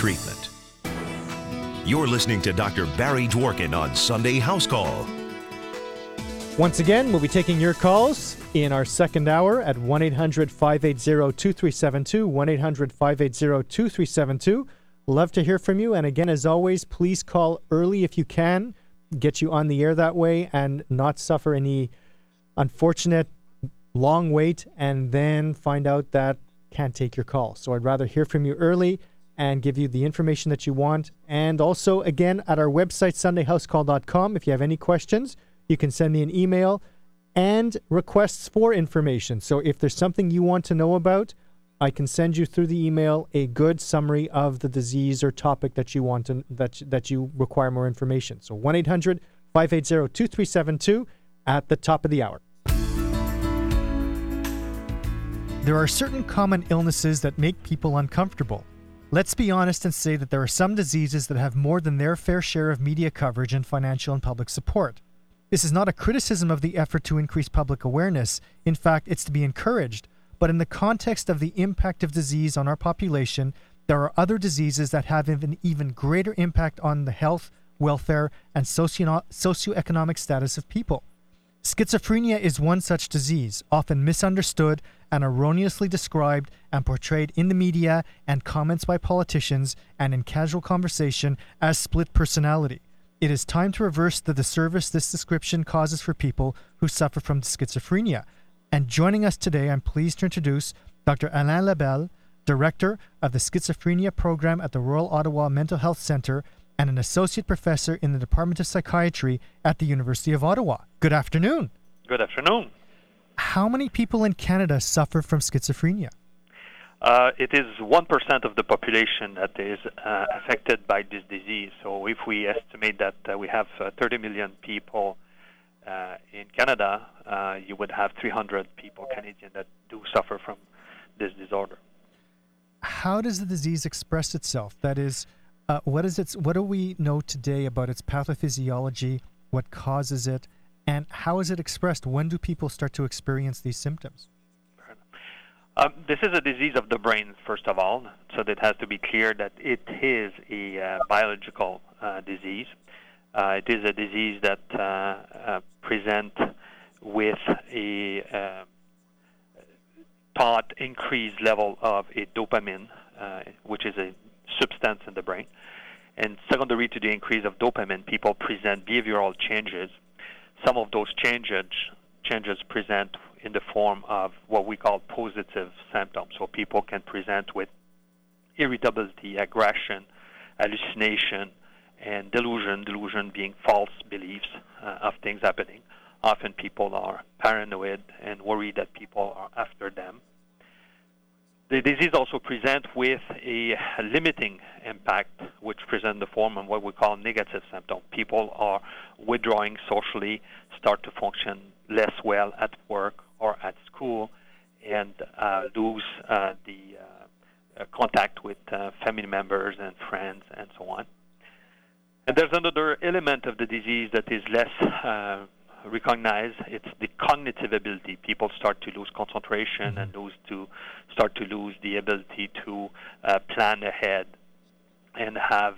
treatment. You're listening to Dr. Barry Dworkin on Sunday House Call. Once again, we'll be taking your calls in our second hour at 1-800-580-2372, 1-800-580-2372. Love to hear from you. And again, as always, please call early if you can, get you on the air that way and not suffer any unfortunate long wait and then find out that can't take your call. So I'd rather hear from you early and give you the information that you want. And also, again, at our website, sundayhousecall.com, if you have any questions, you can send me an email and requests for information. So if there's something you want to know about, I can send you through the email a good summary of the disease or topic that you want to, that you require more information. So 1-800-580-2372 at the top of the hour. There are certain common illnesses that make people uncomfortable. Let's be honest and say that there are some diseases that have more than their fair share of media coverage and financial and public support. This is not a criticism of the effort to increase public awareness. In fact, it's to be encouraged. But in the context of the impact of disease on our population, there are other diseases that have an even greater impact on the health, welfare, and socioeconomic status of people. Schizophrenia is one such disease, often misunderstood and erroneously described and portrayed in the media and comments by politicians and in casual conversation as split personality. It is time to reverse the disservice this description causes for people who suffer from schizophrenia. And joining us today, I'm pleased to introduce Dr. Alain Labelle, Director of the Schizophrenia Program at the Royal Ottawa Mental Health Centre and an Associate Professor in the Department of Psychiatry at the University of Ottawa. Good afternoon. Good afternoon. How many people in Canada suffer from schizophrenia? It is 1% of the population that is affected by this disease. So if we estimate that we have 30 million people in Canada, you would have 300 people Canadian that do suffer from this disorder. How does the disease express itself? That is, what do we know today about its pathophysiology, what causes it, and how is it expressed? When do people start to experience these symptoms? This is a disease of the brain, first of all, so that has to be clear that it is a biological disease. It is a disease that presents with a thought increased level of a dopamine, which is a substance in the brain. And secondary to the increase of dopamine, people present behavioral changes. Some of those changes present in the form of what we call positive symptoms. So people can present with irritability, aggression, hallucination, and delusion being false beliefs of things happening. Often people are paranoid and worried that people are after them. The disease also presents with a limiting impact, which presents the form of what we call negative symptoms. People are withdrawing socially, start to function less well at work or at school, and lose the contact with family members and friends and so on. And there's another element of the disease that is less recognized. It's the cognitive ability. People start to lose concentration and start to lose the ability to plan ahead and have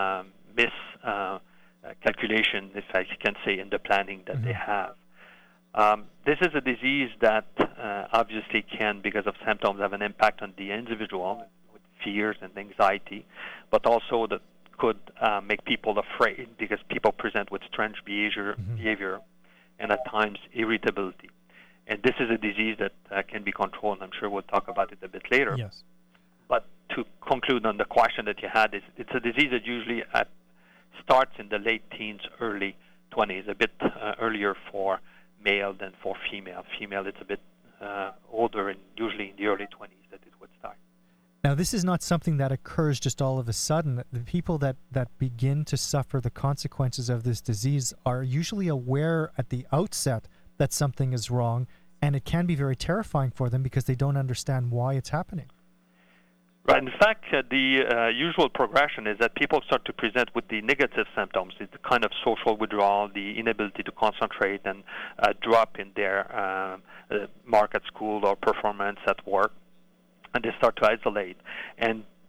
miscalculation, if I can say, in the planning that they have. This is a disease that obviously can, because of symptoms, have an impact on the individual with fears and anxiety, but also that could make people afraid because people present with strange behavior and at times irritability. And this is a disease that can be controlled, and I'm sure we'll talk about it a bit later. Yes. But to conclude on the question that you had, it's a disease that usually starts in the late teens, early 20s, a bit earlier for male than for female. Female, it's a bit older, and usually in the early 20s that it would start. Now, this is not something that occurs just all of a sudden. The people that begin to suffer the consequences of this disease are usually aware at the outset that something is wrong, and it can be very terrifying for them because they don't understand why it's happening. Right. In fact, the usual progression is that people start to present with the negative symptoms. It's the kind of social withdrawal, the inability to concentrate, and drop in their mark at school or performance at work. And they start to isolate. And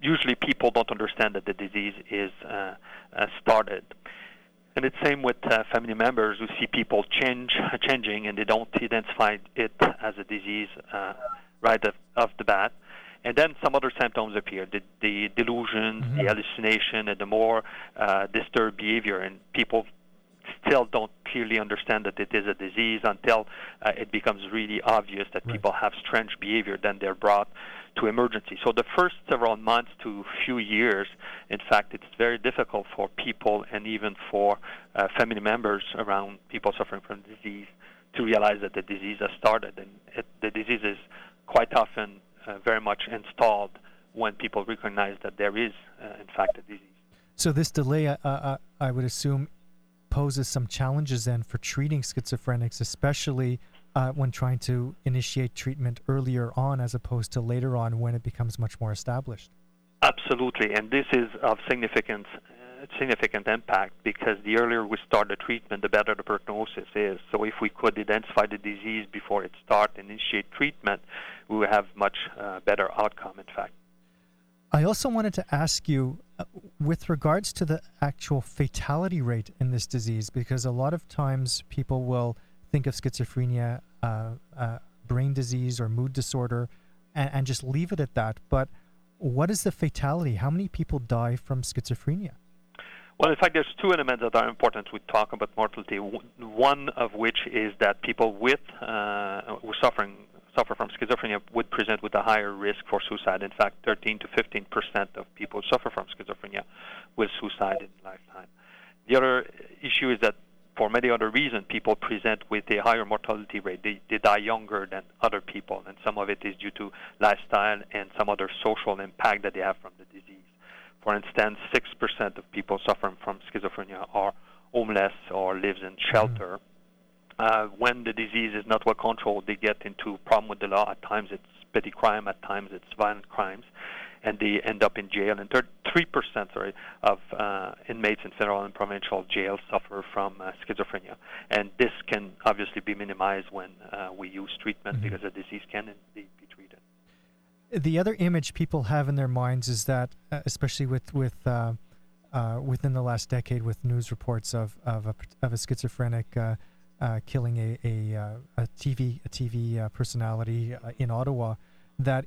usually people don't understand that the disease is started. And it's same with family members who see people changing and they don't identify it as a disease right off the bat. And then some other symptoms appear, the delusions, the hallucination, and the more disturbed behavior. And people still don't clearly understand that it is a disease until it becomes really obvious that people have strange behavior. Then they're brought to emergency. So the first several months to few years, in fact, it's very difficult for people and even for family members around people suffering from disease to realize that the disease has started. And the disease is quite often very much installed when people recognize that there is, in fact, a disease. So this delay, I would assume, poses some challenges then for treating schizophrenics, especially when trying to initiate treatment earlier on as opposed to later on when it becomes much more established. Absolutely, and this is of significant impact because the earlier we start the treatment, the better the prognosis is. So if we could identify the disease before it starts and initiate treatment, we will have much better outcome, in fact. I also wanted to ask you, with regards to the actual fatality rate in this disease, because a lot of times people will think of schizophrenia, brain disease or mood disorder, and just leave it at that. But what is the fatality? How many people die from schizophrenia? Well, in fact, there's two elements that are important we talk about mortality. One of which is that people who suffer from schizophrenia would present with a higher risk for suicide. In fact, 13 to 15% of people who suffer from schizophrenia will suicide in lifetime. The other issue is that for many other reasons, people present with a higher mortality rate. They die younger than other people, and some of it is due to lifestyle and some other social impact that they have from the disease. For instance, 6% of people suffering from schizophrenia are homeless or lives in shelter. When the disease is not well controlled, they get into problem with the law. At times it's petty crime, at times it's violent crimes, and they end up in jail. And 3% of inmates in federal and provincial jails suffer from schizophrenia. And this can obviously be minimized when we use treatment because the disease can indeed be treated. The other image people have in their minds is that, especially within the last decade, with news reports of a schizophrenic killing a TV personality in Ottawa, that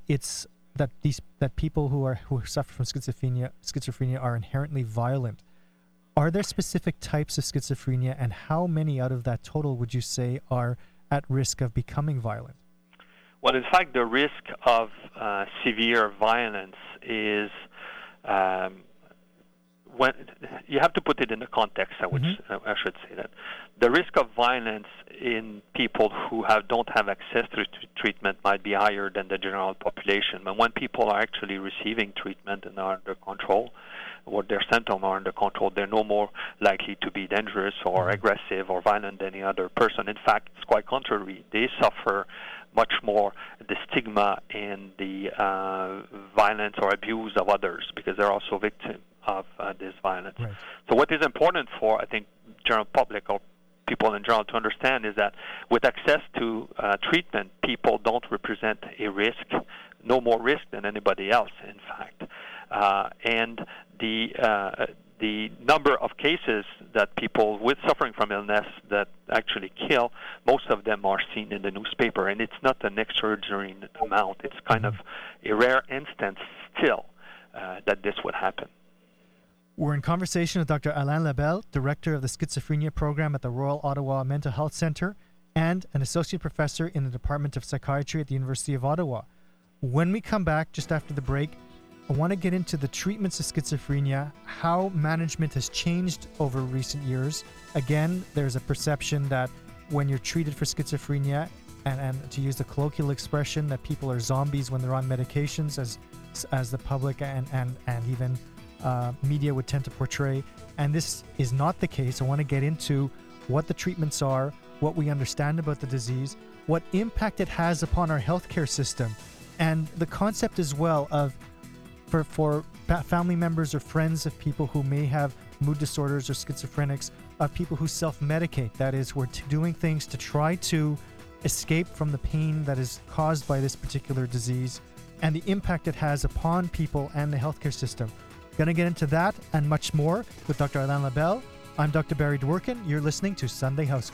people who suffer from schizophrenia are inherently violent. Are there specific types of schizophrenia, and how many out of that total would you say are at risk of becoming violent? Well, in fact, the risk of severe violence is when you have to put it in the context. I should say that the risk of violence in people who don't have access to treatment might be higher than the general population. But when people are actually receiving treatment and are under control, or their symptoms are under control, they're no more likely to be dangerous or aggressive or violent than any other person. In fact, it's quite contrary. They suffer much more the stigma and the violence or abuse of others because they're also victims of this violence. Right. So what is important for, I think, general public or people in general to understand is that with access to treatment, people don't represent a risk, no more risk than anybody else, in fact. And the number of cases that people with suffering from illness that actually kill, most of them are seen in the newspaper, and it's not an extraordinary amount. It's kind of a rare instance still that this would happen. We're in conversation with Dr. Alain Labelle, Director of the Schizophrenia Program at the Royal Ottawa Mental Health Centre and an Associate Professor in the Department of Psychiatry at the University of Ottawa. When we come back just after the break, I want to get into the treatments of schizophrenia, how management has changed over recent years. Again, there's a perception that when you're treated for schizophrenia, and to use the colloquial expression, that people are zombies when they're on medications, as the public and even media would tend to portray. And this is not the case. I want to get into what the treatments are, what we understand about the disease, what impact it has upon our healthcare system, and the concept as well of for family members or friends of people who may have mood disorders or schizophrenics, of people who self-medicate. That is, we're doing things to try to escape from the pain that is caused by this particular disease. and the impact it has upon people and the healthcare system. Going to get into that and much more with Dr. Alain Labelle. I'm Dr. Barry Dworkin. You're listening to Sunday House